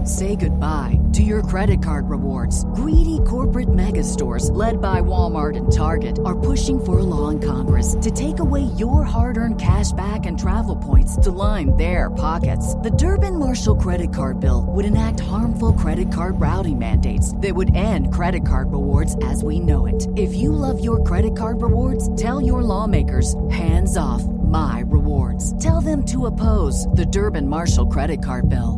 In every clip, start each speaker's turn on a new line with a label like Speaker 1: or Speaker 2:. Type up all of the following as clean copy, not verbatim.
Speaker 1: Say goodbye to your credit card rewards. Greedy corporate mega stores, led by Walmart and Target, are pushing for a law in Congress to take away your hard-earned cash back and travel points to line their pockets. The Durbin-Marshall credit card bill would enact harmful credit card routing mandates that would end credit card rewards as we know it. If you love your credit card rewards, tell your lawmakers, hands off my rewards. Tell them to oppose the Durbin-Marshall credit card bill.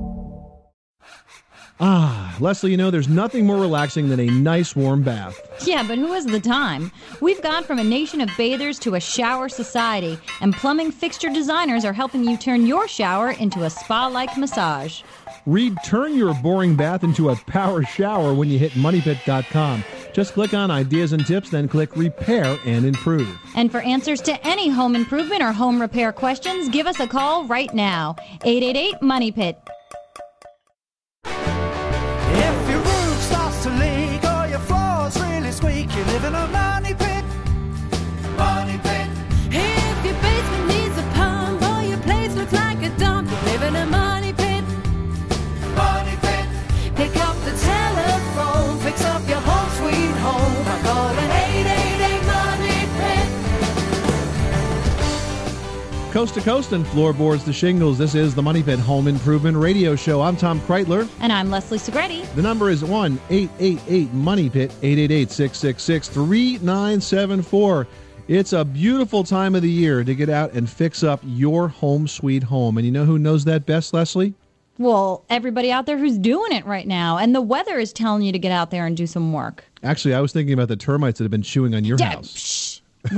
Speaker 2: Leslie, you know, there's nothing more relaxing than a nice warm bath.
Speaker 3: Yeah, but who has the time? We've gone from a nation of bathers to a shower society, and plumbing fixture designers are helping you turn your shower into a spa-like massage.
Speaker 2: Read Turn Your Boring Bath into a Power Shower when you hit MoneyPit.com. Just click on Ideas and Tips, then click Repair and Improve.
Speaker 3: And for answers to any home improvement or home repair questions, give us a call right now. 888-MONEYPIT.
Speaker 4: If your roof starts to leak or your floor's really squeak, you live in a money pit. Money pit.
Speaker 5: If your basement needs a pump or your place looks like a dump, you live in a money pit.
Speaker 4: Money pit.
Speaker 5: Pick up the telephone, fix up your home sweet home by calling 888-MONEY-PIT.
Speaker 2: Coast to coast and floorboards to shingles, this is the Money Pit Home Improvement Radio Show. I'm Tom Kreitler.
Speaker 3: And I'm Leslie Segretti.
Speaker 2: The number is 1-888-MONEY-PIT, 888-666-3974. It's a beautiful time of the year to get out and fix up your home sweet home. And you know who knows that best, Leslie?
Speaker 3: Well, everybody out there who's doing it right now. And the weather is telling you to get out there and do some work.
Speaker 2: Actually, I was thinking about the termites that have been chewing on your house.
Speaker 3: Shh.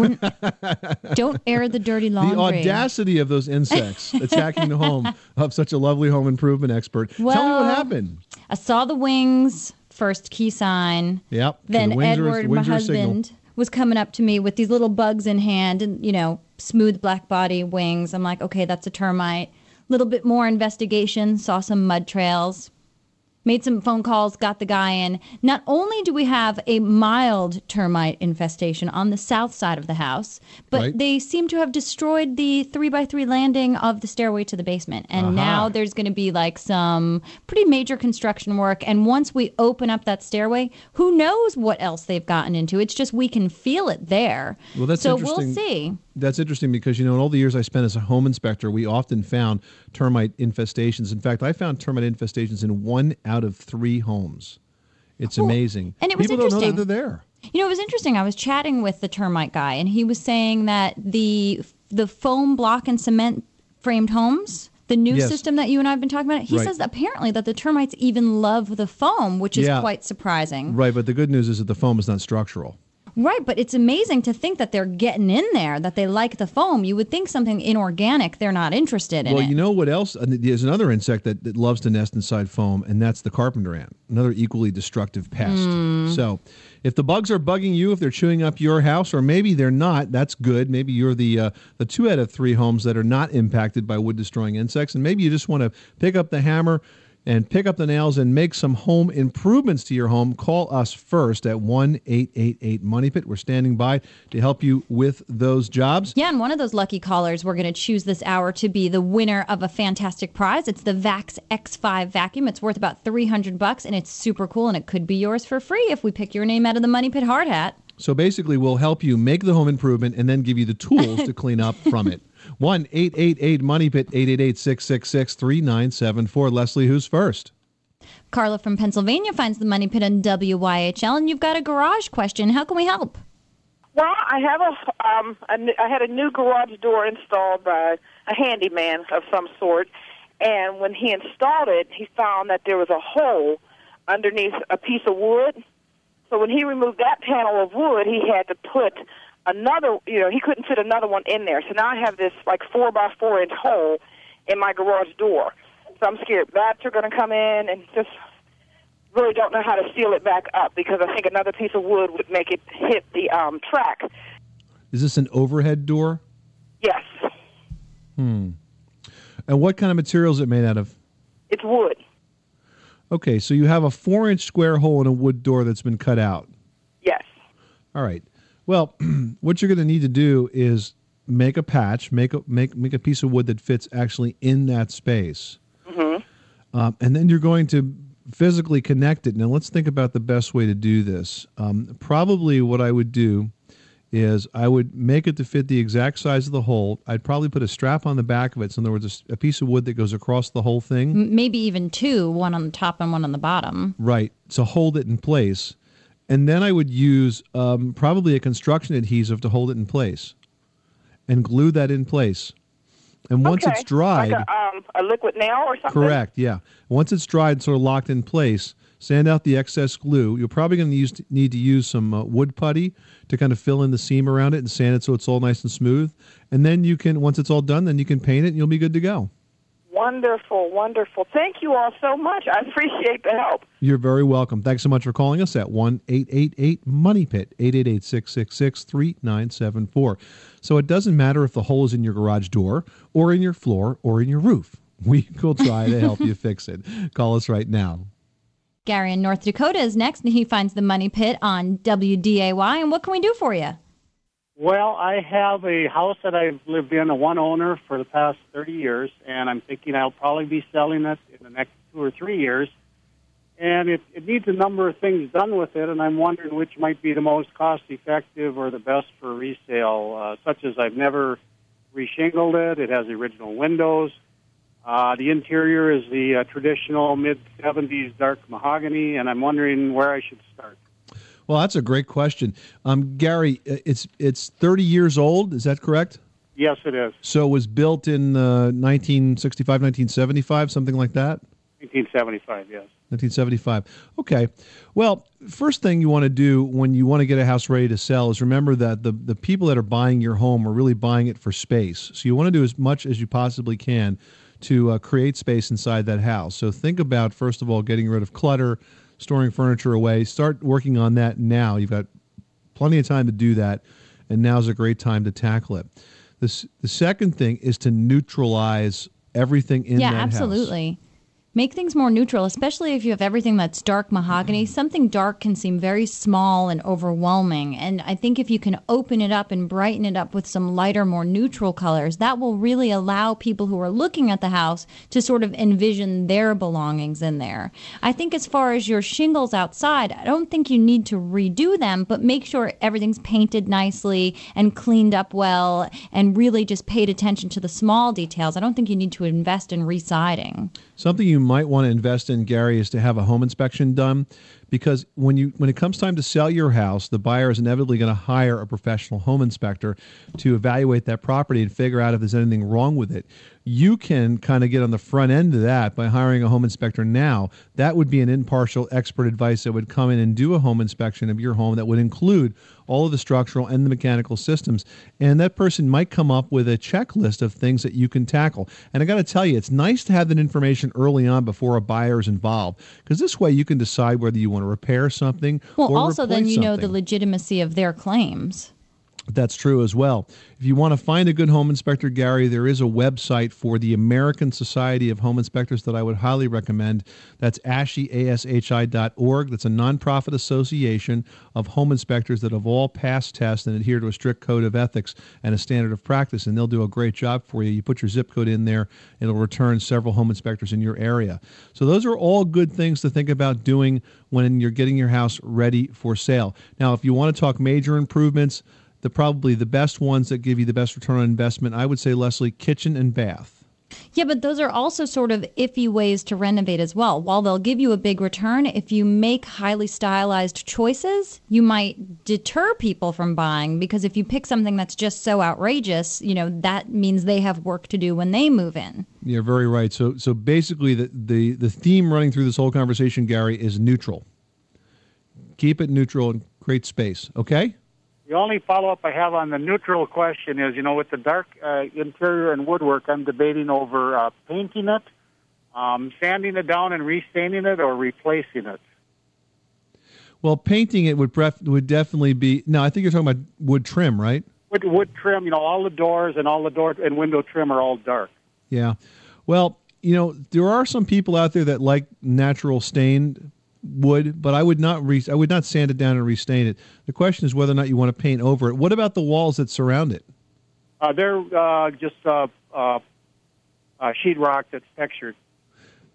Speaker 3: Don't air the dirty laundry.
Speaker 2: The audacity of those insects attacking the home of such a lovely home improvement expert.
Speaker 3: Well,
Speaker 2: tell me what happened.
Speaker 3: I saw the wings, first key sign.
Speaker 2: Yep.
Speaker 3: Then
Speaker 2: the wings
Speaker 3: Edward, my husband, was coming up to me with these little bugs in hand and, you know, smooth black body wings. I'm like, okay, that's a termite. Little bit more investigation, saw some mud trails. Made some phone calls, got the guy in. Not only do we have a mild termite infestation on the south side of the house, but
Speaker 2: Right.
Speaker 3: they seem to have destroyed the 3x3 landing of the stairway to the basement. And now there's going to be like some pretty major construction work. And once we open up that stairway, who knows what else they've gotten into? It's just we can feel it there.
Speaker 2: Well, that's
Speaker 3: so
Speaker 2: interesting.
Speaker 3: we'll see.
Speaker 2: That's interesting because, you know, in all the years I spent as a home inspector, we often found termite infestations. In fact, I found termite infestations in 1 out of 3 homes. It's amazing.
Speaker 3: And it was
Speaker 2: People don't know
Speaker 3: interesting.
Speaker 2: that they're there.
Speaker 3: You know, it was interesting. I was chatting with the termite guy, and he was saying that the foam block and cement framed homes, the new
Speaker 2: Yes.
Speaker 3: system that you and I have been talking about, he
Speaker 2: Right.
Speaker 3: says apparently that the termites even love the foam, which is
Speaker 2: Yeah.
Speaker 3: quite surprising.
Speaker 2: Right, but the good news is that the foam is not structural.
Speaker 3: Right, but it's amazing to think that they're getting in there, that they like the foam. You would think something inorganic, they're not interested in
Speaker 2: Well,
Speaker 3: it.
Speaker 2: you know what else? There's another insect that loves to nest inside foam, and that's the carpenter ant, another equally destructive pest. So if the bugs are bugging you, if they're chewing up your house, or maybe they're not, that's good. Maybe you're the 2 out of 3 homes that are not impacted by wood-destroying insects, and maybe you just want to pick up the hammer and pick up the nails and make some home improvements to your home. Call us first at 1-888-MONEYPIT. We're standing by to help you with those jobs.
Speaker 3: Yeah, and one of those lucky callers we're going to choose this hour to be the winner of a fantastic prize. It's the Vax X5 vacuum. It's worth about $300, and it's super cool, and it could be yours for free if we pick your name out of the Money Pit hard hat.
Speaker 2: So basically, we'll help you make the home improvement and then give you the tools to clean up from it. 1-888-MONEYPIT, 888-666-3974. Leslie, who's first?
Speaker 3: Carla from Pennsylvania finds the Money Pit on WYHL, and you've got a garage question. How can we help?
Speaker 6: Well, I have I had a new garage door installed by a handyman of some sort, and when he installed it, he found that there was a hole underneath a piece of wood. So when he removed that panel of wood, he had to put another, he couldn't fit another one in there. So now I have this like 4x4 inch hole in my garage door. So I'm scared bats are going to come in, and just really don't know how to seal it back up because I think another piece of wood would make it hit the track.
Speaker 2: Is this an overhead door?
Speaker 6: Yes.
Speaker 2: And what kind of material is it made out of?
Speaker 6: It's wood.
Speaker 2: Okay, so you have a 4-inch square hole in a wood door that's been cut out.
Speaker 6: Yes.
Speaker 2: All right. Well, what you're going to need to do is make a patch, make a piece of wood that fits actually in that space. And then you're going to physically connect it. Now, let's think about the best way to do this. Probably what I would do is I would make it to fit the exact size of the hole. I'd probably put a strap on the back of it. So in other words, a piece of wood that goes across the whole thing.
Speaker 3: Maybe even two, one on the top and one on the bottom.
Speaker 2: Right. So hold it in place. And then I would use probably a construction adhesive to hold it in place and glue that in place. And once it's dried...
Speaker 6: Like a liquid nail or something?
Speaker 2: Correct, yeah. Once it's dried, sort of locked in place, sand out the excess glue. You're probably going to need to use some wood putty to kind of fill in the seam around it and sand it so it's all nice and smooth. And then you can, once it's all done, then you can paint it and you'll be good to go.
Speaker 6: Wonderful, wonderful. Thank you all so much. I appreciate the help.
Speaker 2: You're very welcome. Thanks so much for calling us at 1-888-MONEY-PIT, 888-666-3974. So it doesn't matter if the hole is in your garage door or in your floor or in your roof. We will try to help you fix it. Call us right now.
Speaker 3: Gary in North Dakota is next, and he finds the Money Pit on WDAY. And what can we do for you?
Speaker 7: Well, I have a house that I've lived in, a one owner, for the past 30 years, and I'm thinking I'll probably be selling it in the next 2 or 3 years. And it needs a number of things done with it, and I'm wondering which might be the most cost-effective or the best for resale, such as I've never reshingled it. It has the original windows. The interior is the traditional mid-'70s dark mahogany, and I'm wondering where I should start.
Speaker 2: Well, that's a great question. Gary, it's 30 years old. Is that correct?
Speaker 7: Yes, it is.
Speaker 2: So it was built in 1965, 1975, something like that?
Speaker 7: 1975, yes.
Speaker 2: 1975. Okay. Well, first thing you want to do when you want to get a house ready to sell is remember that the people that are buying your home are really buying it for space. So you want to do as much as you possibly can to create space inside that house. So think about, first of all, getting rid of clutter, storing furniture away. Start working on that now. You've got plenty of time to do that, and now's a great time to tackle it. The second thing is to neutralize everything in that house.
Speaker 3: Yeah, absolutely. Make things more neutral, especially if you have everything that's dark mahogany. Something dark can seem very small and overwhelming. And I think if you can open it up and brighten it up with some lighter, more neutral colors, that will really allow people who are looking at the house to sort of envision their belongings in there. I think as far as your shingles outside, I don't think you need to redo them, but make sure everything's painted nicely and cleaned up well and really just paid attention to the small details. I don't think you need to invest in residing.
Speaker 2: Something you might want to invest in, Gary, is to have a home inspection done, because when it comes time to sell your house, the buyer is inevitably going to hire a professional home inspector to evaluate that property and figure out if there's anything wrong with it. You can kind of get on the front end of that by hiring a home inspector now. That would be an impartial expert advice that would come in and do a home inspection of your home that would include all of the structural and the mechanical systems. And that person might come up with a checklist of things that you can tackle. And I got to tell you, it's nice to have that information early on before a buyer is involved, because this way you can decide whether you want to repair something or
Speaker 3: also
Speaker 2: replace
Speaker 3: then you know
Speaker 2: something.
Speaker 3: the legitimacy of their claims.
Speaker 2: That's true as well. If you want to find a good home inspector, Gary, there is a website for the American Society of Home Inspectors that I would highly recommend. That's ASHI.org. That's a nonprofit association of home inspectors that have all passed tests and adhere to a strict code of ethics and a standard of practice, and they'll do a great job for you. You put your zip code in there, it'll return several home inspectors in your area. So those are all good things to think about doing when you're getting your house ready for sale. Now, if you want to talk major improvements, probably the best ones that give you the best return on investment, I would say, Leslie, kitchen and bath.
Speaker 3: Yeah, but those are also sort of iffy ways to renovate as well. While they'll give you a big return, if you make highly stylized choices, you might deter people from buying, because if you pick something that's just so outrageous, that means they have work to do when they move in.
Speaker 2: You're very right. So basically the theme running through this whole conversation, Gary, is neutral. Keep it neutral and create space, okay?
Speaker 7: The only follow-up I have on the neutral question is, with the dark interior and woodwork, I'm debating over painting it, sanding it down and restaining it, or replacing it.
Speaker 2: Well, painting it would definitely be... No, I think you're talking about wood trim, right?
Speaker 7: Wood trim, all the doors and all the door and window trim are all dark.
Speaker 2: Yeah. Well, there are some people out there that like natural stained wood, but I would not sand it down and restain it. The question is whether or not you want to paint over it. What about the walls that surround it?
Speaker 7: They're just sheetrock that's textured.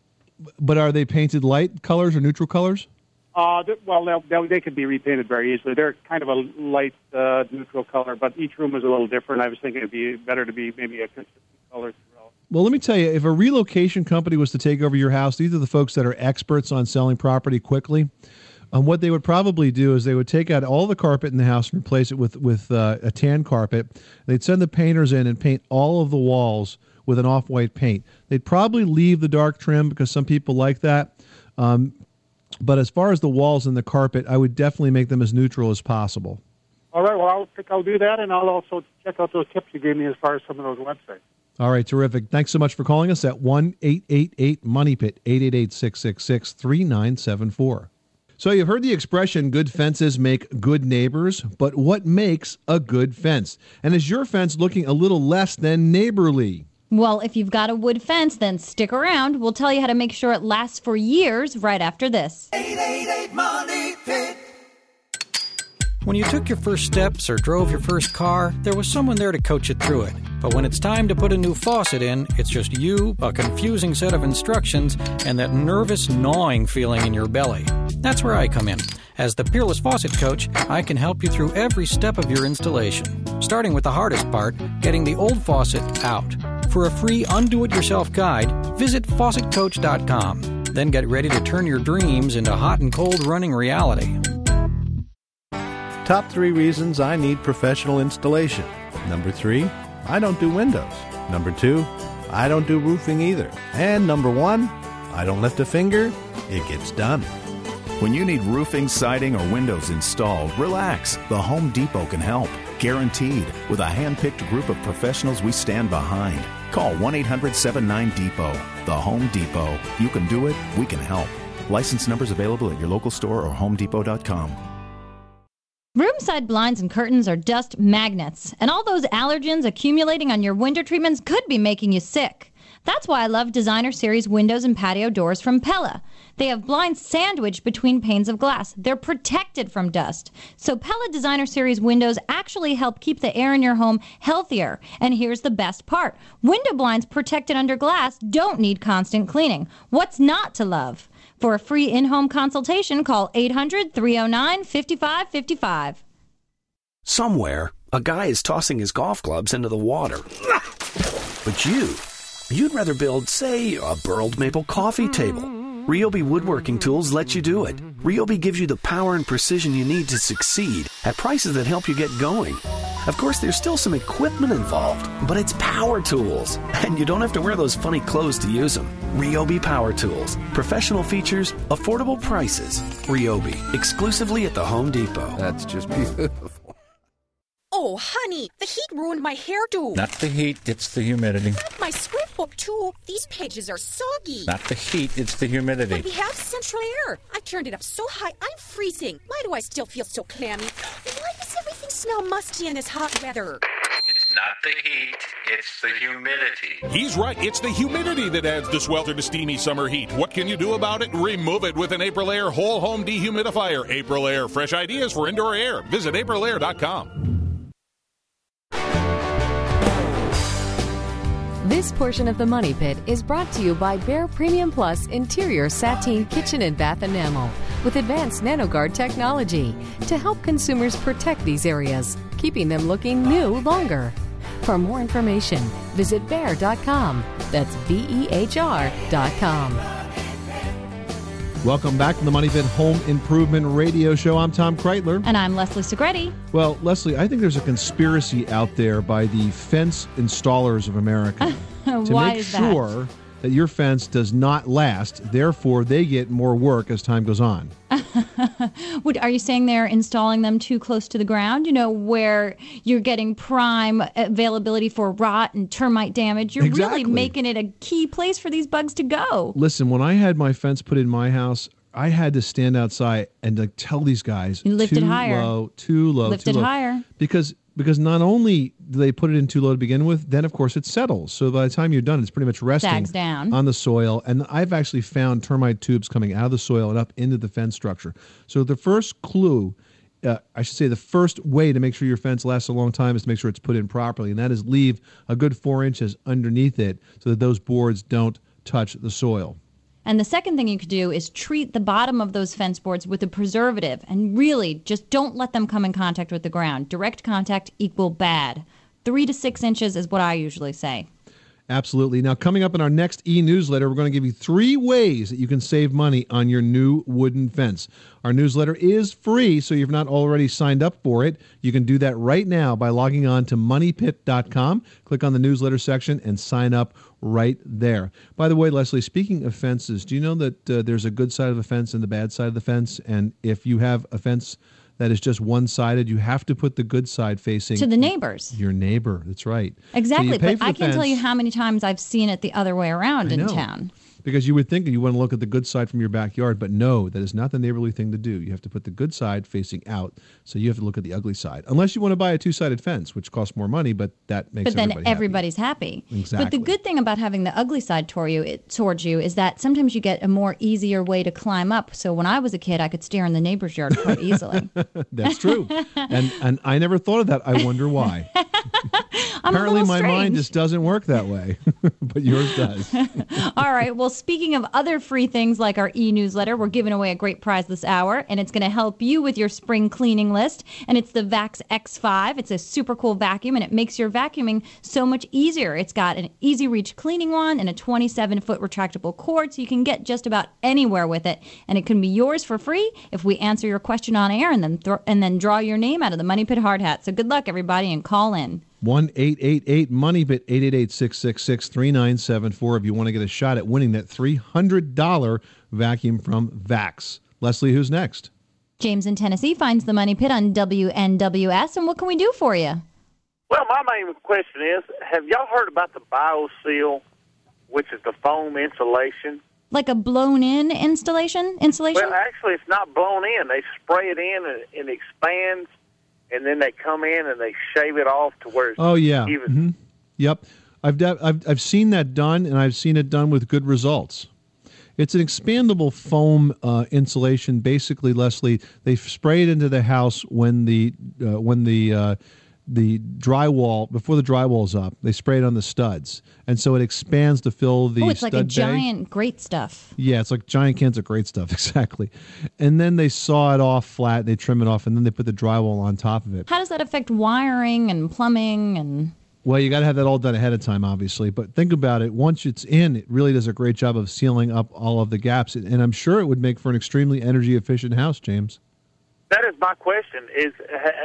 Speaker 2: But are they painted light colors or neutral colors?
Speaker 7: They could be repainted very easily. They're kind of a light neutral color, but each room is a little different. I was thinking it'd be better to be maybe a consistent color throughout.
Speaker 2: Well, let me tell you, if a relocation company was to take over your house, these are the folks that are experts on selling property quickly. What they would probably do is they would take out all the carpet in the house and replace it with a tan carpet. They'd send the painters in and paint all of the walls with an off-white paint. They'd probably leave the dark trim because some people like that. But as far as the walls and the carpet, I would definitely make them as neutral as possible.
Speaker 7: All right, well, I'll do that, and I'll also check out those tips you gave me as far as some of those websites.
Speaker 2: All right, terrific. Thanks so much for calling us at 1-888-MONEYPIT, 888-666-3974. So you've heard the expression, good fences make good neighbors, but what makes a good fence? And is your fence looking a little less than neighborly?
Speaker 3: Well, if you've got a wood fence, then stick around. We'll tell you how to make sure it lasts for years right after this.
Speaker 4: 888-MONEY-PIT.
Speaker 8: When you took your first steps or drove your first car, there was someone there to coach you through it. But when it's time to put a new faucet in, it's just you, a confusing set of instructions, and that nervous gnawing feeling in your belly. That's where I come in. As the Peerless Faucet Coach, I can help you through every step of your installation, starting with the hardest part, getting the old faucet out. For a free undo-it-yourself guide, visit faucetcoach.com. Then get ready to turn your dreams into hot and cold running reality.
Speaker 9: Top 3 reasons I need professional installation. Number 3, I don't do windows. Number 2, I don't do roofing either. And number 1, I don't lift a finger, it gets done.
Speaker 10: When you need roofing, siding, or windows installed, relax. The Home Depot can help. Guaranteed. With a hand-picked group of professionals we stand behind. Call 1-800-79-DEPOT. The Home Depot. You can do it, we can help. License numbers available at your local store or homedepot.com.
Speaker 3: Room-side blinds and curtains are dust magnets, and all those allergens accumulating on your window treatments could be making you sick. That's why I love Designer Series windows and patio doors from Pella. They have blinds sandwiched between panes of glass. They're protected from dust. So Pella Designer Series windows actually help keep the air in your home healthier. And here's the best part. Window blinds protected under glass don't need constant cleaning. What's not to love? For a free in-home consultation, call 800-309-5555.
Speaker 11: Somewhere, a guy is tossing his golf clubs into the water. But you'd rather build, say, a burled maple coffee table. Ryobi Woodworking Tools lets you do it. Ryobi gives you the power and precision you need to succeed at prices that help you get going. Of course, there's still some equipment involved, but it's power tools, and you don't have to wear those funny clothes to use them. Ryobi Power Tools. Professional features, affordable prices. Ryobi, exclusively at the Home Depot.
Speaker 12: That's just beautiful.
Speaker 13: Oh, honey, the heat ruined my hairdo.
Speaker 12: Not the heat, it's the humidity.
Speaker 13: My scrapbook, too. These pages are soggy.
Speaker 12: Not the heat, it's the humidity.
Speaker 13: But we have central air. I turned it up so high, I'm freezing. Why do I still feel so clammy? Why does everything smell musty in this hot weather?
Speaker 12: It's not the heat, it's the humidity.
Speaker 14: He's right. It's the humidity that adds the swelter to steamy summer heat. What can you do about it? Remove it with an Aprilaire whole home dehumidifier. Aprilaire, fresh ideas for indoor air. Visit aprilaire.com.
Speaker 15: This portion of the Money Pit is brought to you by Behr Premium Plus Interior Sateen Kitchen and Bath Enamel with advanced NanoGuard technology to help consumers protect these areas, keeping them looking new longer. For more information, visit Behr.com. That's BEHR.com.
Speaker 2: Welcome back to the Money Pit Home Improvement Radio Show. I'm Tom Kreitler.
Speaker 3: And I'm Leslie Segretti.
Speaker 2: Well, Leslie, I think there's a conspiracy out there by the fence installers of America to make sure that your fence does not last. Therefore, they get more work as time goes on.
Speaker 3: Are you saying they're installing them too close to the ground? You know, where you're getting prime availability for rot and termite damage. You're really making it a key place for these bugs to go.
Speaker 2: Listen, when I had my fence put in my house, I had to stand outside and tell these guys,
Speaker 3: lift it higher.
Speaker 2: Too low.
Speaker 3: Lift it higher.
Speaker 2: Because not only do they put it in too low to begin with, then of course it settles. So by the time you're done, it's pretty much resting
Speaker 3: Sags down
Speaker 2: on the soil. And I've actually found termite tubes coming out of the soil and up into the fence structure. So the first clue, I should say the first way to make sure your fence lasts a long time is to make sure it's put in properly. And that is leave a good 4 inches underneath it so that those boards don't touch the soil.
Speaker 3: And the second thing you could do is treat the bottom of those fence boards with a preservative, and really just don't let them come in contact with the ground. Direct contact equal bad. 3 to 6 inches is what I usually say.
Speaker 2: Absolutely. Now, coming up in our next e-newsletter, we're going to give you 3 ways that you can save money on your new wooden fence. Our newsletter is free, so if you've not already signed up for it, you can do that right now by logging on to moneypit.com. Click on the newsletter section and sign up right there. By the way, Leslie, speaking of fences, do you know that there's a good side of the fence and the bad side of the fence? And if you have a fence that is just one-sided, you have to put the good side facing
Speaker 3: to the neighbors.
Speaker 2: Your neighbor, that's right.
Speaker 3: Exactly,
Speaker 2: So
Speaker 3: but I can't tell you how many times I've seen it the other way around in town.
Speaker 2: Because you would think that you want to look at the good side from your backyard, but no, that is not the neighborly thing to do. You have to put the good side facing out, so you have to look at the ugly side. Unless you want to buy a 2-sided fence, which costs more money, but that makes everybody happy.
Speaker 3: Everybody's happy.
Speaker 2: Exactly.
Speaker 3: But the good thing about having the ugly side towards you is that sometimes you get a more easier way to climb up. So when I was a kid, I could stare in the neighbor's yard quite easily.
Speaker 2: That's true. And I never thought of that. I wonder why. Apparently my mind just doesn't work that way, but yours does.
Speaker 3: All right. Well, speaking of other free things like our e-newsletter, we're giving away a great prize this hour, and it's going to help you with your spring cleaning list. And it's the Vax X5. It's a super cool vacuum, and it makes your vacuuming so much easier. It's got an easy reach cleaning wand and a 27-foot retractable cord, so you can get just about anywhere with it. And it can be yours for free if we answer your question on air and then draw your name out of the Money Pit hard hat. So good luck, everybody, and call in.
Speaker 2: 1-888-MONEYPIT, 888-666-3974 if you want to get a shot at winning that $300 vacuum from Vax. Leslie, who's next?
Speaker 3: James in Tennessee finds the Money Pit on WNWS, and what can we do for you?
Speaker 16: Well, my main question is, have y'all heard about the BioSeal, which is the foam insulation?
Speaker 3: Like a blown-in insulation?
Speaker 16: Well, actually, it's not blown in. They spray it in, and it expands, and then they come in and they shave it off to where it's even.
Speaker 2: Mm-hmm. Yep. I've seen that done, and I've seen it done with good results. It's an expandable foam insulation. Basically, Leslie, they spray it into the house when the drywall, before the drywall's up, they spray it on the studs, and so it expands to fill the
Speaker 3: it's
Speaker 2: stud
Speaker 3: like a
Speaker 2: bay.
Speaker 3: giant great stuff.
Speaker 2: Yeah, it's like giant cans of great stuff, exactly. And then they saw it off flat, they trim it off, and then they put the drywall on top of it.
Speaker 3: How does that affect wiring and plumbing and?
Speaker 2: Well, you got to have that all done ahead of time, obviously. But think about it. Once it's in, it really does a great job of sealing up all of the gaps. And I'm sure it would make for an extremely energy efficient house, James.
Speaker 16: That is my question. Is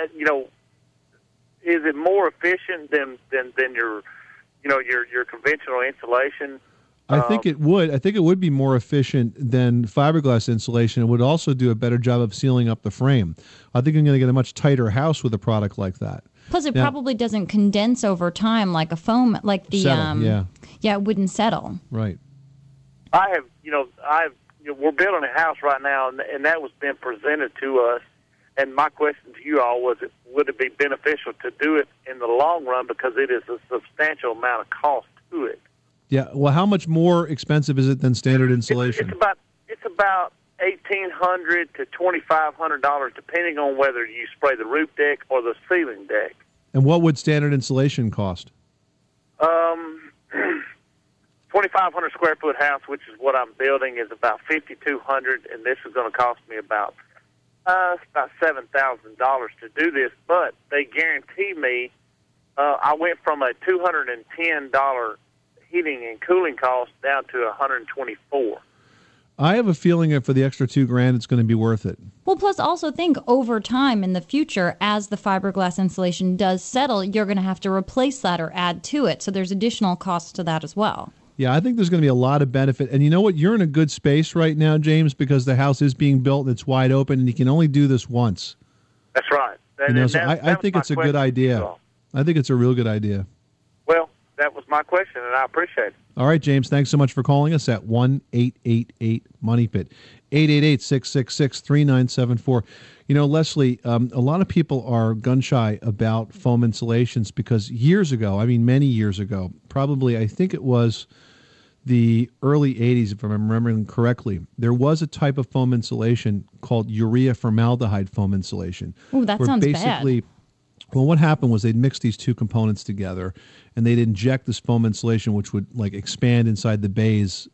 Speaker 16: it more efficient than your conventional insulation?
Speaker 2: I think it would. I think it would be more efficient than fiberglass insulation. It would also do a better job of sealing up the frame. I think you're going to get a much tighter house with a product like that.
Speaker 3: Plus, it probably doesn't condense over time like a foam, like the
Speaker 2: settle,
Speaker 3: it wouldn't settle.
Speaker 2: Right.
Speaker 16: We're building a house right now, and that was being presented to us. And my question to you all was, would it be beneficial to do it in the long run, because it is a substantial amount of cost to it?
Speaker 2: Yeah. Well, how much more expensive is it than standard insulation?
Speaker 16: It's about $1,800 to $2,500, depending on whether you spray the roof deck or the ceiling deck.
Speaker 2: And what would standard insulation cost?
Speaker 16: 2,500 square foot house, which is what I'm building, is about $5,200, and this is going to cost me about $7,000 to do this. But they guarantee me. I went from a $210 heating and cooling cost down to $124.
Speaker 2: I have a feeling that for the extra $2,000, it's going to be worth it.
Speaker 3: Well, plus also think over time in the future, as the fiberglass insulation does settle, you're going to have to replace that or add to it. So there's additional costs to that as well.
Speaker 2: Yeah, I think there's going to be a lot of benefit. And you know what? You're in a good space right now, James, because the house is being built and it's wide open, and you can only do this once.
Speaker 16: That's right.
Speaker 2: I think it's a good idea. I think it's a real good idea.
Speaker 16: Well, that was my question, and I appreciate it.
Speaker 2: All right, James, thanks so much for calling us at 1-888-MONEYPIT, 888-666-3974. You know, Leslie, a lot of people are gun-shy about foam insulations because years ago, many years ago, probably I think it was the early 80s, if I'm remembering correctly, there was a type of foam insulation called urea formaldehyde foam insulation.
Speaker 3: Oh, that sounds bad.
Speaker 2: Well, what happened was they'd mix these two components together, and they'd inject this foam insulation, which would expand inside the bays,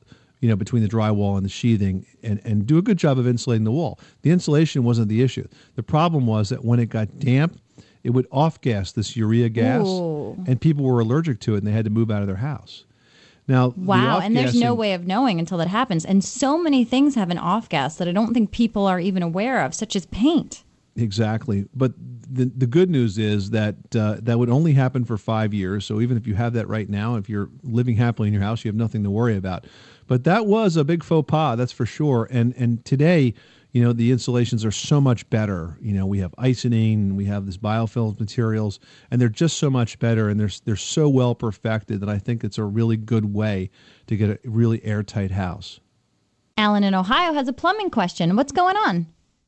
Speaker 2: between the drywall and the sheathing, and do a good job of insulating the wall. The insulation wasn't the issue. The problem was that when it got damp, it would off-gas this urea gas, and people were allergic to it, and they had to move out of their house. Now,
Speaker 3: wow, and there's no way of knowing until that happens. And so many things have an off-gas that I don't think people are even aware of, such as paint.
Speaker 2: Exactly. But the good news is that that would only happen for 5 years. So even if you have that right now, if you're living happily in your house, you have nothing to worry about. But that was a big faux pas, that's for sure. And today, the insulations are so much better. We have Icynene, we have this biofilm materials, and they're just so much better, and they're so well perfected that I think it's a really good way to get a really airtight house.
Speaker 3: Alan in Ohio has a plumbing question. What's going on?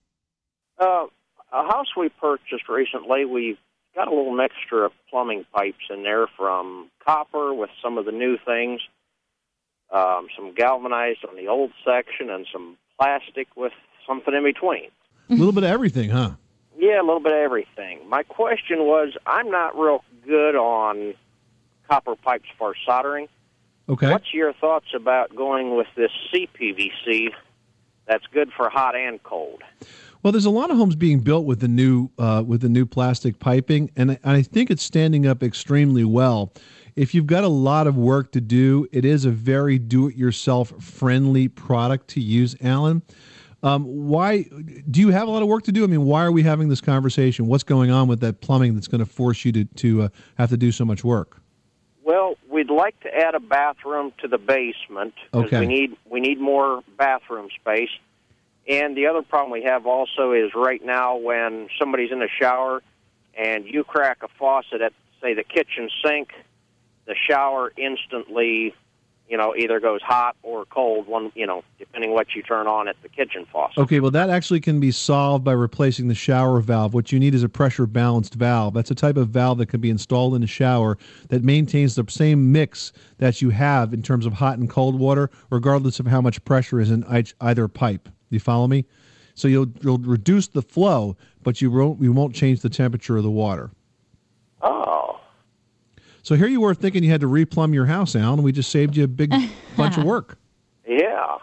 Speaker 17: A house we purchased recently, we've got a little mixture of plumbing pipes in there, from copper with some of the new things, some galvanized on the old section, and some plastic with something in between.
Speaker 2: A little bit of everything, huh?
Speaker 17: Yeah, a little bit of everything. My question was, I'm not real good on copper pipes for soldering.
Speaker 2: Okay.
Speaker 17: What's your thoughts about going with this CPVC that's good for hot and cold?
Speaker 2: Well, there's a lot of homes being built with the new plastic piping, and I think it's standing up extremely well. If you've got a lot of work to do, it is a very do-it-yourself friendly product to use, Alan. Why do you have a lot of work to do? I mean, why are we having this conversation? What's going on with that plumbing that's going to force you to have to do so much work?
Speaker 17: Well, we'd like to add a bathroom to the basement because we need more bathroom space. And the other problem we have also is right now when somebody's in the shower and you crack a faucet at, say, the kitchen sink, the shower instantly, either goes hot or cold, depending what you turn on at the kitchen faucet.
Speaker 2: Okay, well, that actually can be solved by replacing the shower valve. What you need is a pressure-balanced valve. That's a type of valve that can be installed in the shower that maintains the same mix that you have in terms of hot and cold water, regardless of how much pressure is in either pipe. Do you follow me? So you'll reduce the flow, but you won't change the temperature of the water.
Speaker 17: Oh.
Speaker 2: So here you were thinking you had to replumb your house, Alan, and we just saved you a big bunch of work.
Speaker 17: Yeah.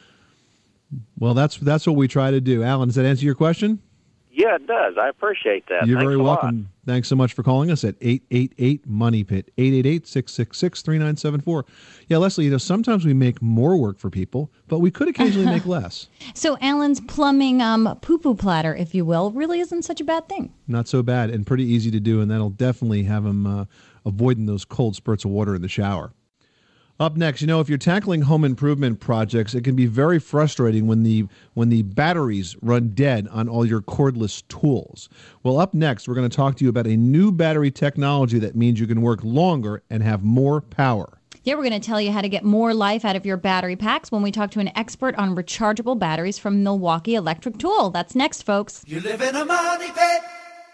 Speaker 2: Well, that's what we try to do. Alan, does that answer your question?
Speaker 17: Yeah, it does. I appreciate that.
Speaker 2: You're
Speaker 17: Thanks
Speaker 2: very
Speaker 17: a
Speaker 2: welcome.
Speaker 17: lot.
Speaker 2: Thanks so much for calling us at 888-MONEY-PIT, 888-666-3974. Yeah, Leslie, sometimes we make more work for people, but we could occasionally make less.
Speaker 3: So Alan's plumbing poo-poo platter, if you will, really isn't such a bad thing.
Speaker 2: Not so bad, and pretty easy to do, and that'll definitely have him avoiding those cold spurts of water in the shower. Up next, if you're tackling home improvement projects, it can be very frustrating when the batteries run dead on all your cordless tools. Well, up next, we're going to talk to you about a new battery technology that means you can work longer and have more power.
Speaker 3: Yeah, we're going to tell you how to get more life out of your battery packs when we talk to an expert on rechargeable batteries from Milwaukee Electric Tool. That's next, folks.
Speaker 4: You live in a money pit.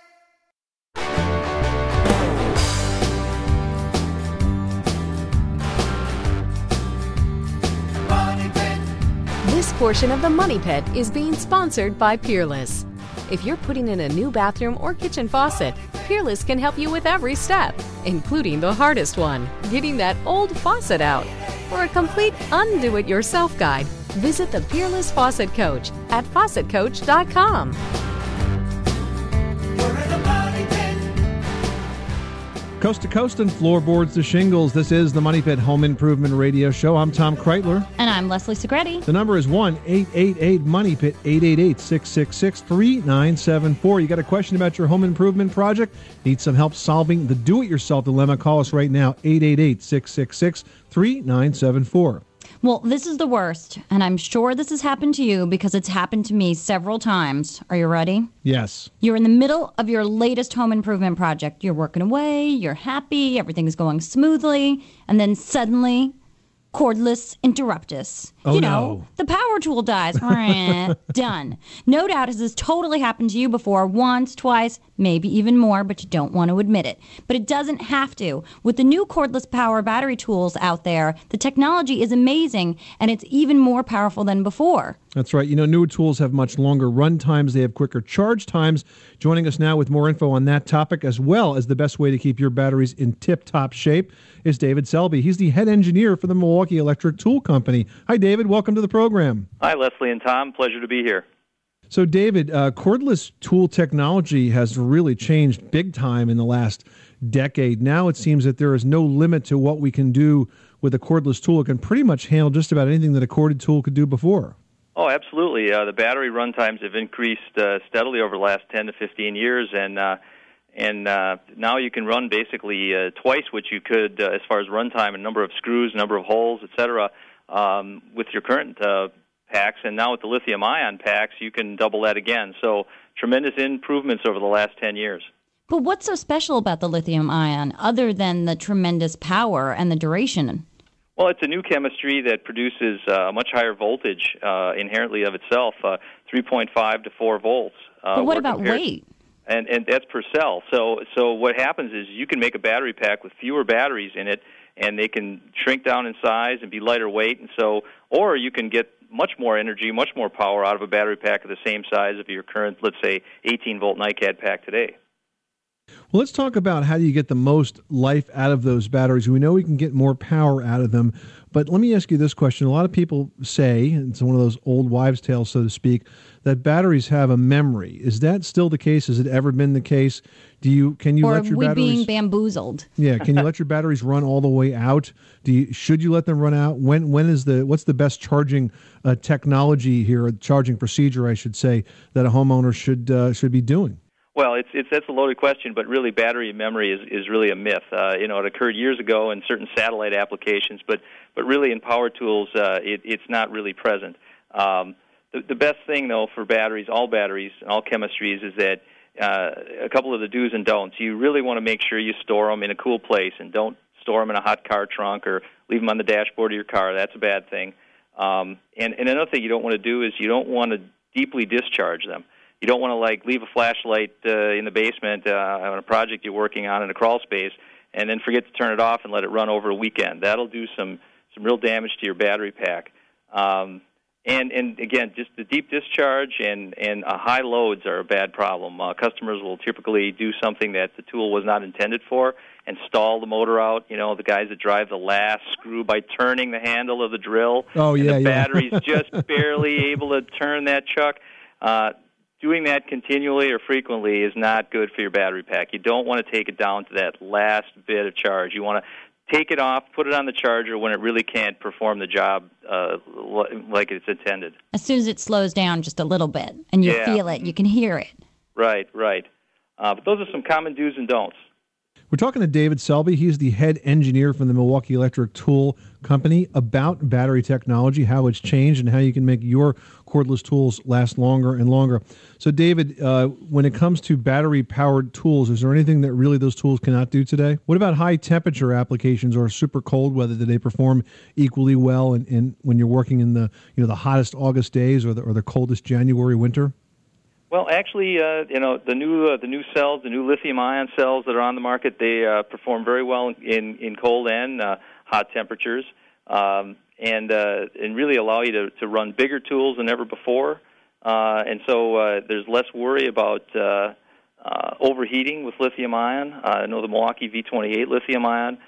Speaker 15: This portion of the Money Pit is being sponsored by Peerless. If you're putting in a new bathroom or kitchen faucet, Peerless can help you with every step, including the hardest one, getting that old faucet out. For a complete undo-it-yourself guide, visit the Peerless Faucet Coach at faucetcoach.com.
Speaker 2: Coast to coast and floorboards to shingles, this is the Money Pit Home Improvement Radio Show. I'm Tom Kreitler.
Speaker 3: And I'm Leslie Segretti.
Speaker 2: The number is 1-888-MONEY-PIT, 888-666-3974. You got a question about your home improvement project? Need some help solving the do-it-yourself dilemma? Call us right now, 888-666-3974.
Speaker 3: Well, this is the worst, and I'm sure this has happened to you because it's happened to me several times. Are you ready?
Speaker 2: Yes.
Speaker 3: You're in the middle of your latest home improvement project. You're working away, you're happy, everything's going smoothly, and then suddenly, cordless interruptus.
Speaker 2: Oh,
Speaker 3: no. The power tool dies. Done. No doubt has this totally happened to you before, once, twice, maybe even more, but you don't want to admit it. But it doesn't have to. With the new cordless power battery tools out there, the technology is amazing, and it's even more powerful than before.
Speaker 2: That's right. Newer tools have much longer run times. They have quicker charge times. Joining us now with more info on that topic, as well as the best way to keep your batteries in tip-top shape, is David Selby. He's the head engineer for the Milwaukee Electric Tool Company. Hi, David. Welcome to the program.
Speaker 18: Hi, Leslie and Tom. Pleasure to be here.
Speaker 2: So, David, cordless tool technology has really changed big time in the last decade. Now it seems that there is no limit to what we can do with a cordless tool. It can pretty much handle just about anything that a corded tool could do before.
Speaker 18: Oh, absolutely. The battery run times have increased steadily over the last 10 to 15 years, and now you can run basically twice what you could as far as run time and number of screws, number of holes, etc. With your current packs, and now with the lithium-ion packs, you can double that again. So tremendous improvements over the last 10 years.
Speaker 3: But what's so special about the lithium-ion other than the tremendous power and the duration?
Speaker 18: Well, it's a new chemistry that produces a much higher voltage inherently of itself, 3.5 to 4 volts.
Speaker 3: But what about weight?
Speaker 18: And that's per cell. So what happens is you can make a battery pack with fewer batteries in it, and they can shrink down in size and be lighter weight. And so, or you can get much more energy, much more power out of a battery pack of the same size of your current, let's say, 18-volt NiCad pack today.
Speaker 2: Well, let's talk about how do you get the most life out of those batteries. We know we can get more power out of them, but let me ask you this question. A lot of people say, and it's one of those old wives' tales, so to speak, that batteries have a memory. Is that still the case? Has it ever been the case? Can you let your batteries...
Speaker 3: Or are we being bamboozled?
Speaker 2: Yeah, can you let your batteries run all the way out? Should you let them run out? What's the best charging technology here, charging procedure, I should say, that a homeowner should be doing?
Speaker 18: Well, that's a loaded question, but really battery memory is really a myth. It occurred years ago in certain satellite applications, but really in power tools, it's not really present. The best thing, though, for batteries, all chemistries, is that a couple of the do's and don'ts. You really want to make sure you store them in a cool place, and don't store them in a hot car trunk or leave them on the dashboard of your car. That's a bad thing. And another thing you don't want to do is you don't want to deeply discharge them. You don't want to leave a flashlight in the basement on a project you're working on in a crawl space and then forget to turn it off and let it run over a weekend. That'll do some real damage to your battery pack. And again, just the deep discharge and high loads are a bad problem. Customers will typically do something that the tool was not intended for and stall the motor out. The guys that drive the last screw by turning the handle of the drill.
Speaker 2: Oh, yeah,
Speaker 18: and the battery's just barely able to turn that chuck. Doing that continually or frequently is not good for your battery pack. You don't want to take it down to that last bit of charge. You want to take it off, put it on the charger when it really can't perform the job like it's intended.
Speaker 3: As soon as it slows down just a little bit and you feel it, you can hear it.
Speaker 18: Right. But those are some common do's and don'ts.
Speaker 2: We're talking to David Selby. He's the head engineer from the Milwaukee Electric Tool Company about battery technology, how it's changed, and how you can make your cordless tools last longer and longer. So, David, when it comes to battery-powered tools, is there anything that really those tools cannot do today? What about high-temperature applications or super cold weather? Do they perform equally well in when you're working in the hottest August days or the coldest January winter?
Speaker 18: Well, actually, the new cells, the new lithium-ion cells that are on the market, they perform very well in cold and hot temperatures, and really allow you to run bigger tools than ever before. And so there's less worry about overheating with lithium-ion. I know the Milwaukee V28 lithium-ion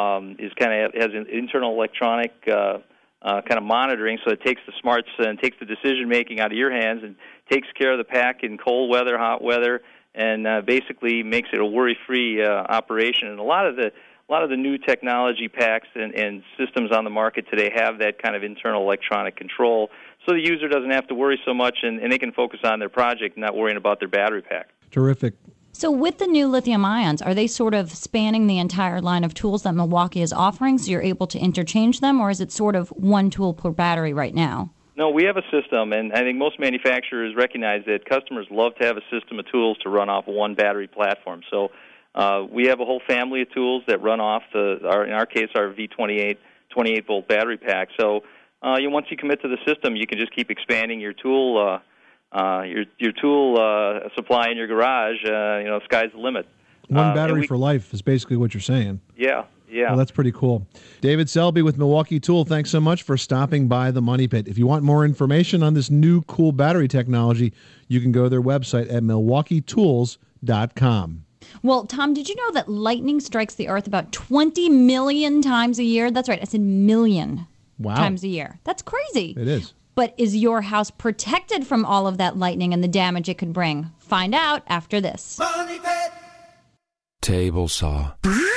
Speaker 18: has an internal electronic kind of monitoring, so it takes the smarts and takes the decision-making out of your hands and takes care of the pack in cold weather, hot weather, and basically makes it a worry-free operation. And a lot of the new technology packs and systems on the market today have that kind of internal electronic control, so the user doesn't have to worry so much, and they can focus on their project, not worrying about their battery pack.
Speaker 2: Terrific.
Speaker 3: So with the new lithium ions, are they sort of spanning the entire line of tools that Milwaukee is offering, so you're able to interchange them, or is it sort of one tool per battery right now?
Speaker 18: No, we have a system, and I think most manufacturers recognize that customers love to have a system of tools to run off one battery platform. So we have a whole family of tools that run off in our case, our V28 28-volt battery pack. So once you commit to the system, you can just keep expanding your tool your tool supply in your garage. Sky's the limit.
Speaker 2: One battery for life is basically what you're saying.
Speaker 18: Yeah. Yeah.
Speaker 2: Well, that's pretty cool. David Selby with Milwaukee Tool, thanks so much for stopping by the Money Pit. If you want more information on this new cool battery technology, you can go to their website at milwaukeetools.com.
Speaker 3: Well, Tom, did you know that lightning strikes the earth about 20 million times a year? That's right. I said million times a year. That's crazy.
Speaker 2: It is.
Speaker 3: But is your house protected from all of that lightning and the damage it could bring? Find out after this.
Speaker 4: Money Pit.
Speaker 19: Table saw.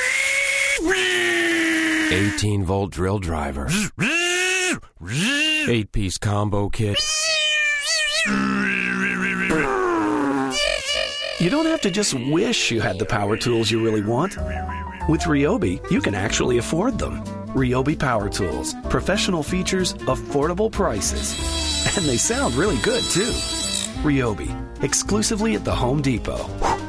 Speaker 19: 18-volt drill driver. 8-piece combo kit.
Speaker 11: You don't have to just wish you had the power tools you really want. With Ryobi, you can actually afford them. Ryobi Power Tools. Professional features, affordable prices. And they sound really good, too. Ryobi. Exclusively at the Home Depot.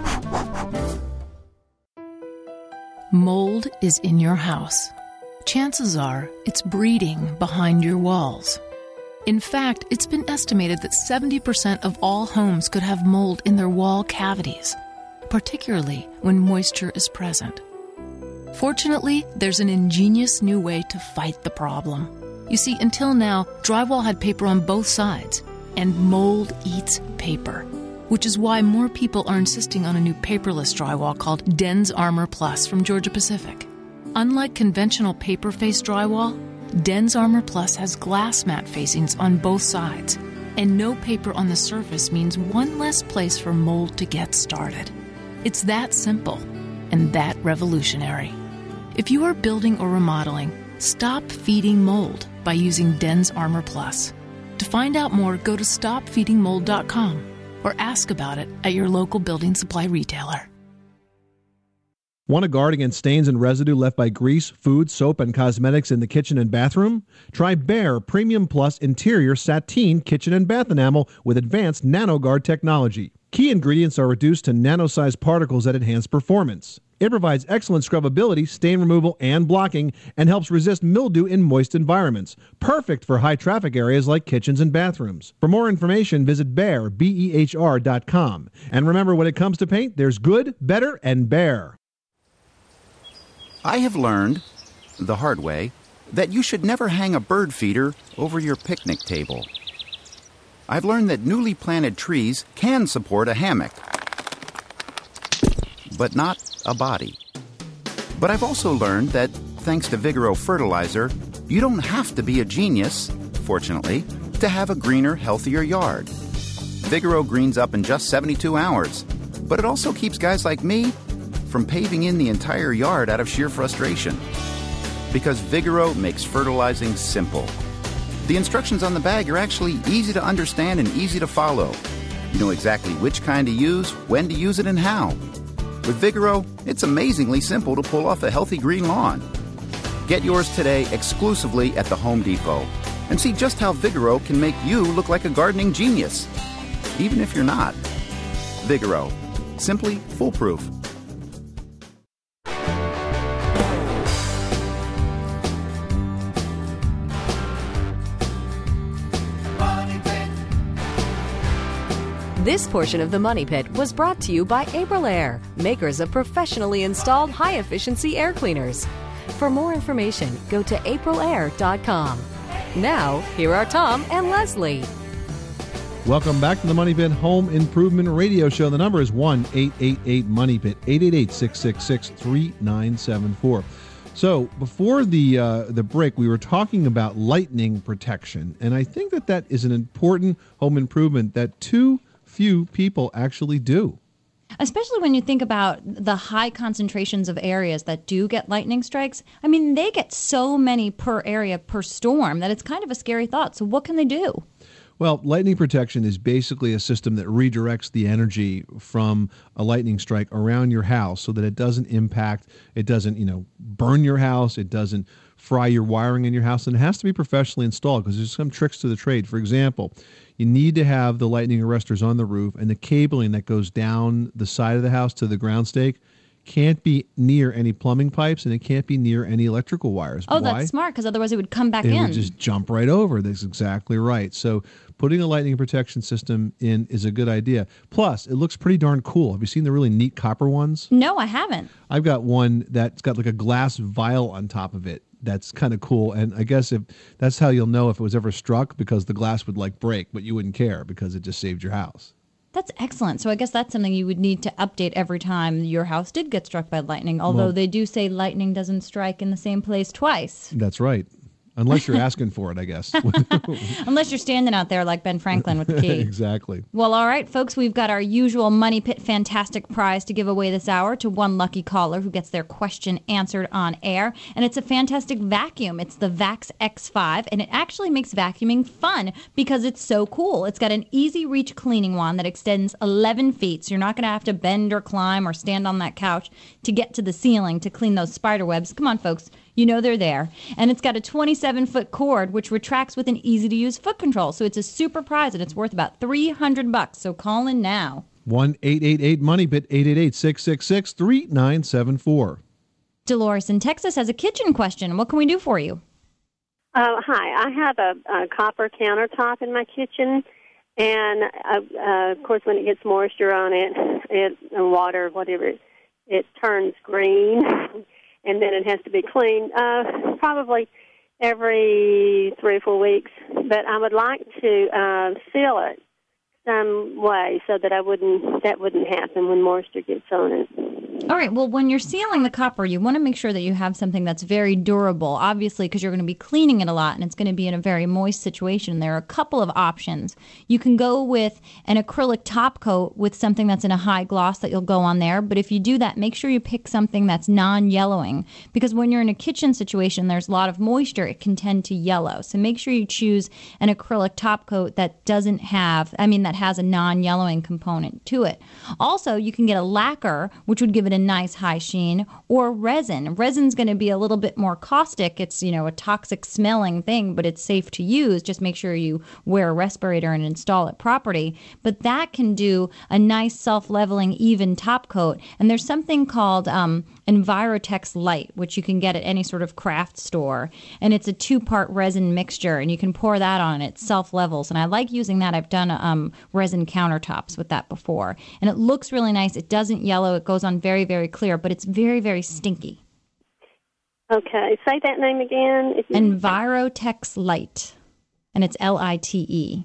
Speaker 20: Mold is in your house. Chances are it's breeding behind your walls. In fact, it's been estimated that 70% of all homes could have mold in their wall cavities, particularly when moisture is present. Fortunately, there's an ingenious new way to fight the problem. You see, until now, drywall had paper on both sides, and mold eats paper, which is why more people are insisting on a new paperless drywall called Den's Armor Plus from Georgia-Pacific. Unlike conventional paper-faced drywall, Den's Armor Plus has glass mat facings on both sides, and no paper on the surface means one less place for mold to get started. It's that simple and that revolutionary. If you are building or remodeling, stop feeding mold by using Den's Armor Plus. To find out more, go to stopfeedingmold.com or ask about it at your local building supply retailer.
Speaker 2: Want to guard against stains and residue left by grease, food, soap, and cosmetics in the kitchen and bathroom? Try Behr Premium Plus Interior Sateen Kitchen and Bath Enamel with advanced NanoGuard technology. Key ingredients are reduced to nano-sized particles that enhance performance. It provides excellent scrubbability, stain removal, and blocking, and helps resist mildew in moist environments. Perfect for high-traffic areas like kitchens and bathrooms. For more information, visit Behr, BEHR.com. And remember, when it comes to paint, there's good, better, and Behr.
Speaker 21: I have learned, the hard way, that you should never hang a bird feeder over your picnic table. I've learned that newly planted trees can support a hammock, but not a body. But I've also learned that, thanks to Vigoro fertilizer, you don't have to be a genius, fortunately, to have a greener, healthier yard. Vigoro greens up in just 72 hours, but it also keeps guys like me from paving in the entire yard out of sheer frustration. Because Vigoro makes fertilizing simple. The instructions on the bag are actually easy to understand and easy to follow. You know exactly which kind to use, when to use it, and how. With Vigoro, it's amazingly simple to pull off a healthy green lawn. Get yours today exclusively at the Home Depot and see just how Vigoro can make you look like a gardening genius, even if you're not. Vigoro. Simply foolproof.
Speaker 15: This portion of the Money Pit was brought to you by Aprilaire, makers of professionally installed high-efficiency air cleaners. For more information, go to aprilaire.com. Now, here are Tom and Leslie.
Speaker 2: Welcome back to the Money Pit Home Improvement Radio Show. The number is 1-888-MONEY-PIT, 888-666-3974. So before the break, we were talking about lightning protection, and I think that is an important home improvement that too few people actually do.
Speaker 3: Especially when you think about the high concentrations of areas that do get lightning strikes. I mean, they get so many per area per storm that it's kind of a scary thought. So what can they do?
Speaker 2: Well, lightning protection is basically a system that redirects the energy from a lightning strike around your house so that it doesn't impact, it doesn't, burn your house, it doesn't fry your wiring in your house, and it has to be professionally installed because there's some tricks to the trade. For example, you need to have the lightning arresters on the roof, and the cabling that goes down the side of the house to the ground stake can't be near any plumbing pipes, and it can't be near any electrical wires.
Speaker 3: Oh,
Speaker 2: Why?
Speaker 3: that's smart, because otherwise it would come back
Speaker 2: It
Speaker 3: in.
Speaker 2: would just jump right over. That's exactly right. So putting a lightning protection system in is a good idea. Plus, it looks pretty darn cool. Have you seen the really neat copper ones?
Speaker 3: No, I haven't.
Speaker 2: I've got one that's got like a glass vial on top of it. That's kind of cool. And I guess if that's how you'll know if it was ever struck, because the glass would like break, but you wouldn't care because it just saved your house.
Speaker 3: That's excellent. So I guess that's something you would need to update every time your house did get struck by lightning, although
Speaker 2: Well-
Speaker 3: they do say lightning doesn't strike in the same place twice.
Speaker 2: That's right. Unless you're asking for it, I guess.
Speaker 3: Unless you're standing out there like Ben Franklin with the key.
Speaker 2: Exactly.
Speaker 3: Well, all right, folks, we've got our usual Money Pit Fantastic prize to give away this hour to one lucky caller who gets their question answered on air. And it's a fantastic vacuum. It's the Vax X5, and it actually makes vacuuming fun because it's so cool. It's got an easy reach cleaning wand that extends 11 feet, so you're not going to have to bend or climb or stand on that couch to get to the ceiling to clean those spider webs. Come on, folks. You know they're there. And it's got a 27-foot cord, which retracts with an easy-to-use foot control. So it's a super prize, and it's worth about $300. So call in now.
Speaker 2: 1-888-MONEY-PIT, 888-666-3974.
Speaker 3: Dolores in Texas has a kitchen question. What can we do for you?
Speaker 1: Hi. I have a copper countertop in my kitchen, and of course, when it gets moisture on it and water, whatever, it turns green. And then it has to be cleaned probably every 3 or 4 weeks. But I would like to seal it some way so that that wouldn't happen when moisture gets on it.
Speaker 3: All right. Well, when you're sealing the copper, you want to make sure that you have something that's very durable, obviously, because you're going to be cleaning it a lot and it's going to be in a very moist situation. There are a couple of options. You can go with an acrylic top coat with something that's in a high gloss that you'll go on there. But if you do that, make sure you pick something that's non-yellowing, because when you're in a kitchen situation, there's a lot of moisture. It can tend to yellow. So make sure you choose an acrylic top coat that that has a non-yellowing component to it. Also, you can get a lacquer, which would give it a nice high sheen, or resin. Resin's going to be a little bit more caustic. It's, a toxic smelling thing, but it's safe to use. Just make sure you wear a respirator and install it properly. But that can do a nice self-leveling, even top coat. And there's something called Envirotex Light, which you can get at any sort of craft store. And it's a 2-part resin mixture, and you can pour that on. It self-levels. And I like using that. I've done resin countertops with that before. And it looks really nice. It doesn't yellow. It goes on very, very clear, but it's very, very stinky.
Speaker 1: Okay. Say that name again.
Speaker 3: Envirotex Light. And it's Lite.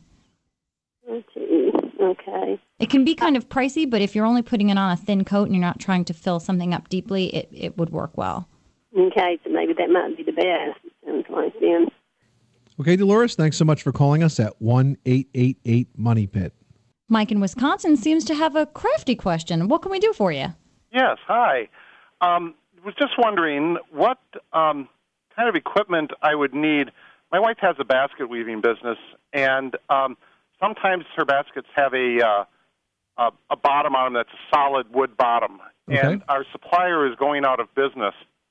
Speaker 1: Okay.
Speaker 3: It can be kind of pricey, but if you're only putting it on a thin coat and you're not trying to fill something up deeply, it would work well.
Speaker 1: Okay, so maybe that might be the best. Sounds like then.
Speaker 2: Okay, Dolores, thanks so much for calling us at 1-888-MONEY-PIT.
Speaker 3: Mike in Wisconsin seems to have a crafty question. What can we do for you?
Speaker 22: Yes, hi. Was just wondering what kind of equipment I would need. My wife has a basket weaving business, and sometimes her baskets have a bottom on them that's a solid wood bottom.
Speaker 2: Okay.
Speaker 22: And our supplier is going out of business.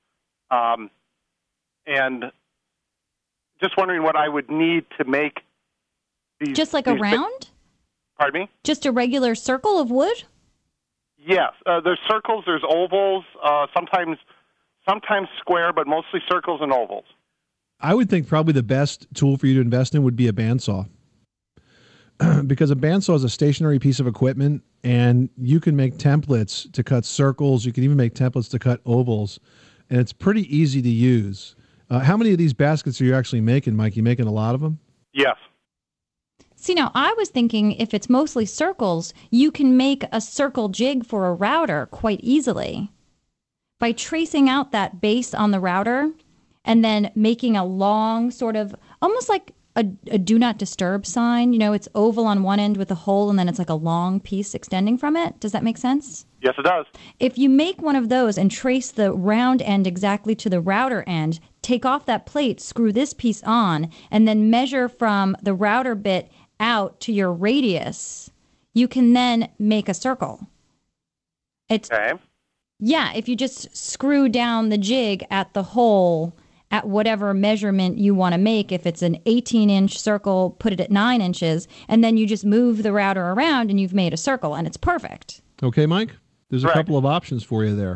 Speaker 22: And just wondering what I would need to make these.
Speaker 3: Just like a round?
Speaker 22: Pardon me?
Speaker 3: Just a regular circle of wood?
Speaker 22: Yes. There's circles, there's ovals, sometimes square, but mostly circles and ovals.
Speaker 2: I would think probably the best tool for you to invest in would be a bandsaw. Because a bandsaw is a stationary piece of equipment, and you can make templates to cut circles. You can even make templates to cut ovals, and it's pretty easy to use. How many of these baskets are you actually making, Mike? You making a lot of them?
Speaker 22: Yes.
Speaker 3: See, now, I was thinking if it's mostly circles, you can make a circle jig for a router quite easily by tracing out that base on the router and then making a long sort of, almost like a do not disturb sign. It's oval on one end with a hole, and then it's like a long piece extending from it. Does that make sense?
Speaker 22: Yes, it does.
Speaker 3: If you make one of those and trace the round end exactly to the router end, take off that plate, screw this piece on, and then measure from the router bit out to your radius, you can then make a circle.
Speaker 22: Okay.
Speaker 3: Yeah, if you just screw down the jig at the hole at whatever measurement you want to make. If it's an 18-inch circle, put it at 9 inches, and then you just move the router around and you've made a circle, and it's perfect.
Speaker 2: Okay, Mike? There's a
Speaker 22: Right.
Speaker 2: couple of options for you there.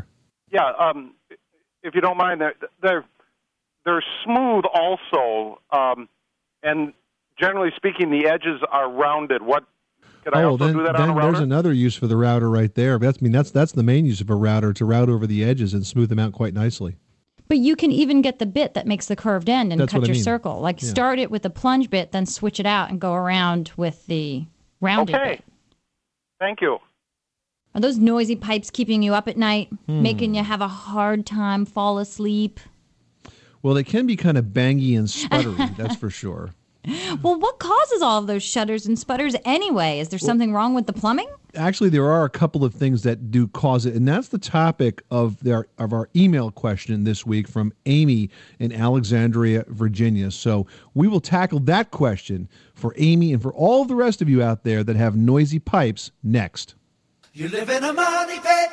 Speaker 22: Yeah, if you don't mind, they're smooth also, and generally speaking, the edges are rounded. Could I also do that on a router?
Speaker 2: There's another use for the router right there. That's the main use of a router, to route over the edges and smooth them out quite nicely.
Speaker 3: But you can even get the bit that makes the curved end and cut your circle. Like start it with the plunge bit, then switch it out and go around with the rounded bit.
Speaker 22: Thank you.
Speaker 3: Are those noisy pipes keeping you up at night, making you have a hard time fall asleep?
Speaker 2: Well, they can be kind of bangy and sputtery, that's for sure.
Speaker 3: Well, what causes all of those shudders and sputters anyway? Is there something wrong with the plumbing?
Speaker 2: Actually, there are a couple of things that do cause it, and that's the topic of our email question this week from Amy in Alexandria, Virginia. So we will tackle that question for Amy and for all of the rest of you out there that have noisy pipes next.
Speaker 4: You live in a money pit.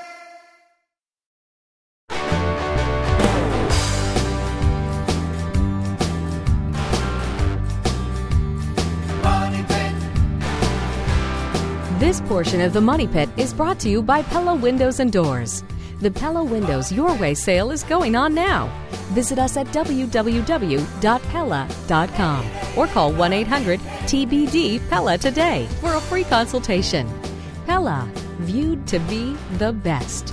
Speaker 15: This portion of the Money Pit is brought to you by Pella Windows and Doors. The Pella Windows Your Way sale is going on now. Visit us at www.pella.com or call 1-800-TBD-PELLA today for a free consultation. Pella, viewed to be the best.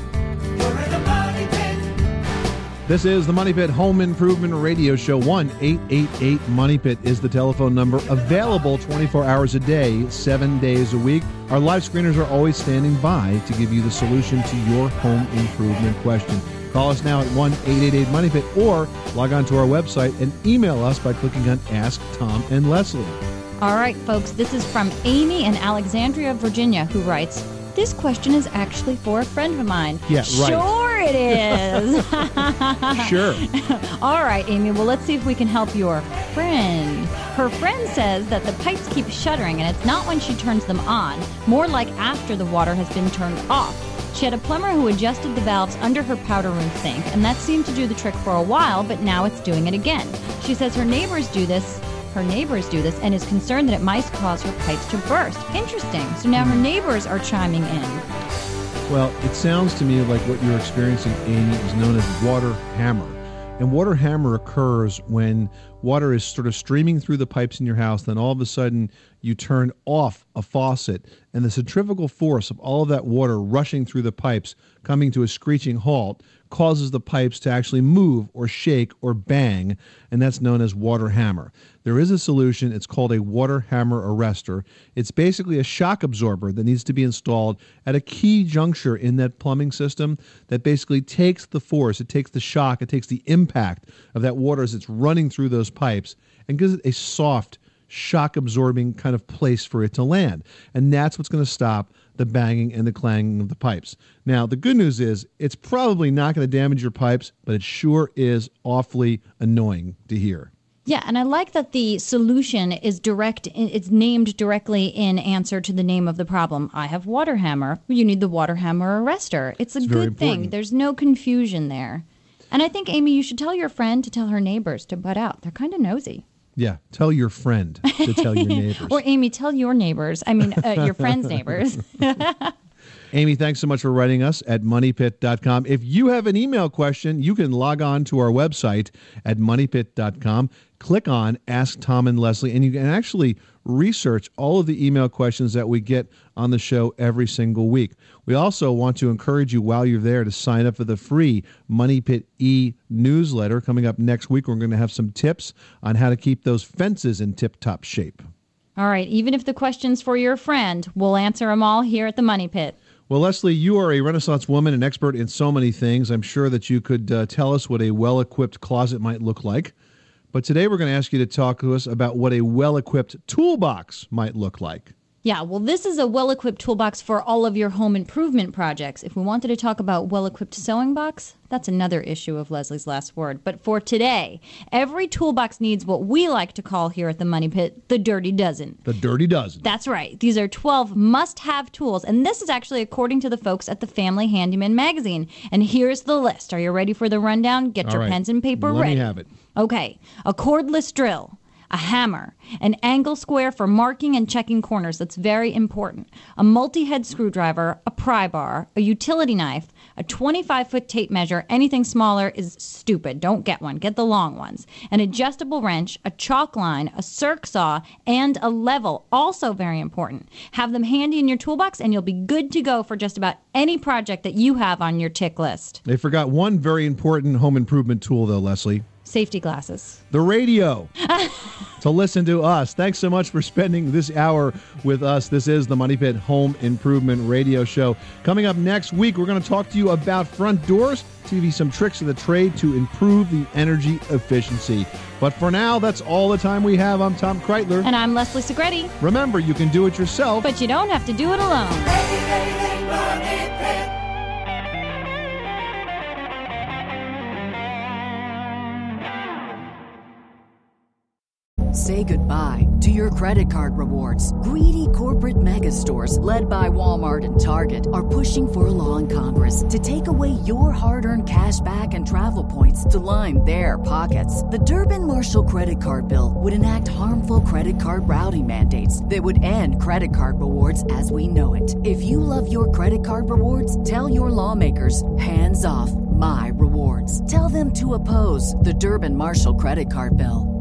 Speaker 2: This is the Money Pit Home Improvement Radio Show. 1-888-MONEY-PIT is the telephone number. Available 24 hours a day, 7 days a week. Our live screeners are always standing by to give you the solution to your home improvement question. Call us now at 1-888-MONEY-PIT or log on to our website and email us by clicking on Ask Tom and Leslie.
Speaker 3: All right, folks, this is from Amy in Alexandria, Virginia, who writes, this question is actually for a friend of mine.
Speaker 2: Yeah, right.
Speaker 3: Sure it is.
Speaker 2: Sure.
Speaker 3: All right, Amy. Well, let's see if we can help your friend. Her friend says that the pipes keep shuddering, and it's not when she turns them on, more like after the water has been turned off. She had a plumber who adjusted the valves under her powder room sink, and that seemed to do the trick for a while, but now it's doing it again. She says her neighbors do this, and is concerned that it might cause her pipes to burst. Interesting. So now her neighbors are chiming in.
Speaker 2: Well, it sounds to me like what you're experiencing, Amy, is known as water hammer. And water hammer occurs when water is sort of streaming through the pipes in your house, then all of a sudden you turn off a faucet, and the centrifugal force of all of that water rushing through the pipes, coming to a screeching halt, causes the pipes to actually move or shake or bang, and that's known as water hammer. There is a solution. It's called a water hammer arrestor. It's basically a shock absorber that needs to be installed at a key juncture in that plumbing system that basically takes the force, it takes the shock, it takes the impact of that water as it's running through those pipes and gives it a soft, shock-absorbing kind of place for it to land. And that's what's going to stop the banging and the clanging of the pipes. Now, the good news is it's probably not going to damage your pipes, but it sure is awfully annoying to hear.
Speaker 3: Yeah, and I like that the solution is direct. It's named directly in answer to the name of the problem. I have water hammer. You need the water hammer arrestor. It's a good thing. There's no confusion there. And I think, Amy, you should tell your friend to tell her neighbors to butt out. They're kind of nosy.
Speaker 2: Yeah, tell your friend to tell your neighbors.
Speaker 3: Or, Amy, tell your neighbors. I mean, your friend's neighbors.
Speaker 2: Amy, thanks so much for writing us at moneypit.com. If you have an email question, you can log on to our website at moneypit.com. Click on Ask Tom and Leslie, and you can actually research all of the email questions that we get on the show every single week. We also want to encourage you while you're there to sign up for the free Money Pit e-newsletter. Coming up next week, we're going to have some tips on how to keep those fences in tip-top shape.
Speaker 3: All right, even if the question's for your friend, we'll answer them all here at the Money Pit.
Speaker 2: Well, Leslie, you are a Renaissance woman, an expert in so many things. I'm sure that you could tell us what a well-equipped closet might look like. But today we're going to ask you to talk to us about what a well-equipped toolbox might look like.
Speaker 3: Yeah, well, this is a well-equipped toolbox for all of your home improvement projects. If we wanted to talk about well-equipped sewing box, that's another issue of Leslie's last word. But for today, every toolbox needs what we like to call here at the Money Pit the Dirty Dozen.
Speaker 2: The Dirty Dozen.
Speaker 3: That's right. These are 12 must-have tools, and this is actually according to the folks at the Family Handyman magazine. And here's the list. Are you ready for the rundown? Get your pens and paper ready.
Speaker 2: Let me have it.
Speaker 3: Okay, a cordless drill, a hammer, an angle square for marking and checking corners. That's very important. A multi-head screwdriver, a pry bar, a utility knife, a 25-foot tape measure. Anything smaller is stupid. Don't get one. Get the long ones. An adjustable wrench, a chalk line, a circ saw, and a level. Also very important. Have them handy in your toolbox, and you'll be good to go for just about any project that you have on your tick list.
Speaker 2: They forgot one very important home improvement tool, though, Leslie.
Speaker 3: Safety glasses.
Speaker 2: The radio. To listen to us. Thanks so much for spending this hour with us. This is the Money Pit Home Improvement Radio Show. Coming up next week, we're going to talk to you about front doors, to give you some tricks of the trade to improve the energy efficiency. But for now, that's all the time we have. I'm Tom Kreitler.
Speaker 3: And I'm Leslie Segretti.
Speaker 2: Remember, you can do it yourself,
Speaker 3: but you don't have to do it alone.
Speaker 5: Say goodbye to your credit card rewards. Greedy corporate mega stores, led by Walmart and Target, are pushing for a law in Congress to take away your hard-earned cash back and travel points to line their pockets. The Durbin-Marshall credit card bill would enact harmful credit card routing mandates that would end credit card rewards as we know it. If you love your credit card rewards, tell your lawmakers, hands off my rewards. Tell them to oppose the Durbin-Marshall credit card bill.